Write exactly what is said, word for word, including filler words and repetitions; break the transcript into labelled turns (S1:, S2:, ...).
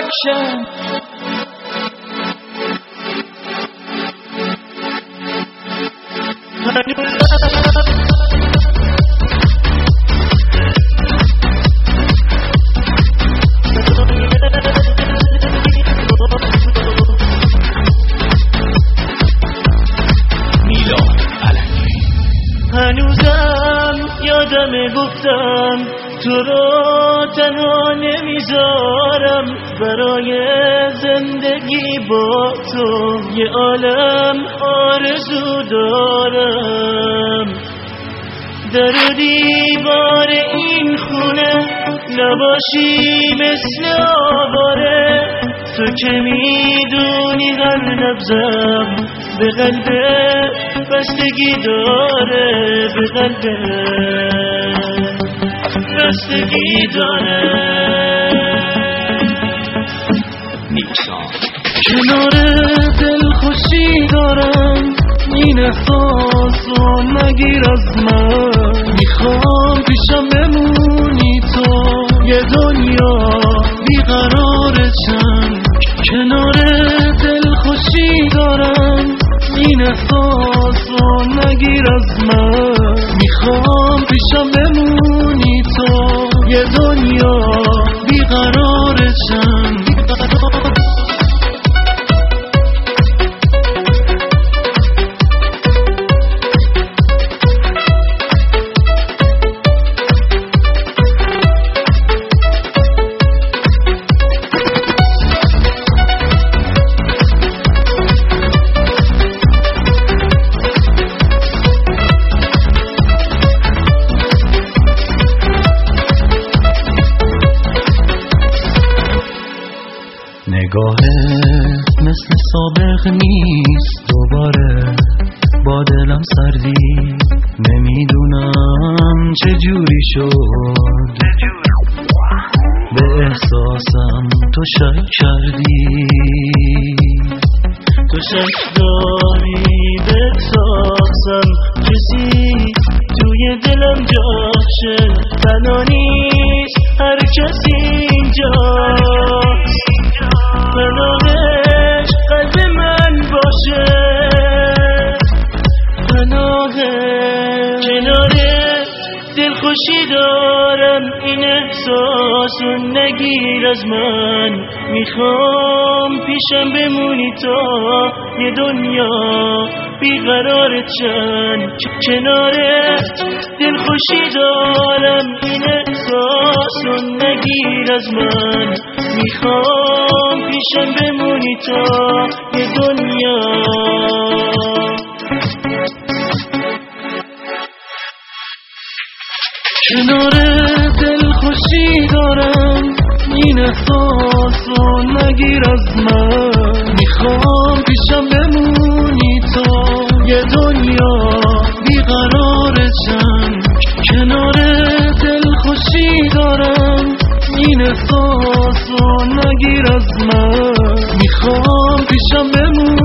S1: ببخشم. هنوزم یادم گفتم تو رو تنها نمیذارم، برای زندگی با تو یه عالم آرزو دارم. در و دیوار این خونه نباشی مثل آواره، تو که میدونی هر نبضم به قلبه بستگی داره، به قلبه بستگی داره. کنار دل خوشی دارم، این احساسو نگیر از من. میخوام پیشم بمونی تو یه دنیا بیقرارشم. کنار دل خوشی دارم، این احساسو نگیر از من. میخوام پیشم بمونی تو یه دنیا بیقرارشم. نگاهت مثل سابق نیست دوباره، با دلم سردی نمیدونم چجوری شد. به احساسم تو شک کردی، تو شک داری به احساسم. کسی توی دلم جاشه، تنها نیست هر کسی اینجاست. پناهش قلب من باشه، پناهش کنار دل خوشی دارم. این احساسو نگیر از من، میخوام پیشم بمونی تا یه دنیا بیقرارت چن. کنار دل خوشی دارم، این احساسو نگیر از من. میخوام پیشم بمونی تا یه دنیا. کنار دل خوشی دارم، این احساسو نگیر از من. میخوام پیشم بمونی تا یه دنیا بیقرارشم. کنار دل خوشی دارم، این احساسو نگیر از من. میخوام پیشم بمونی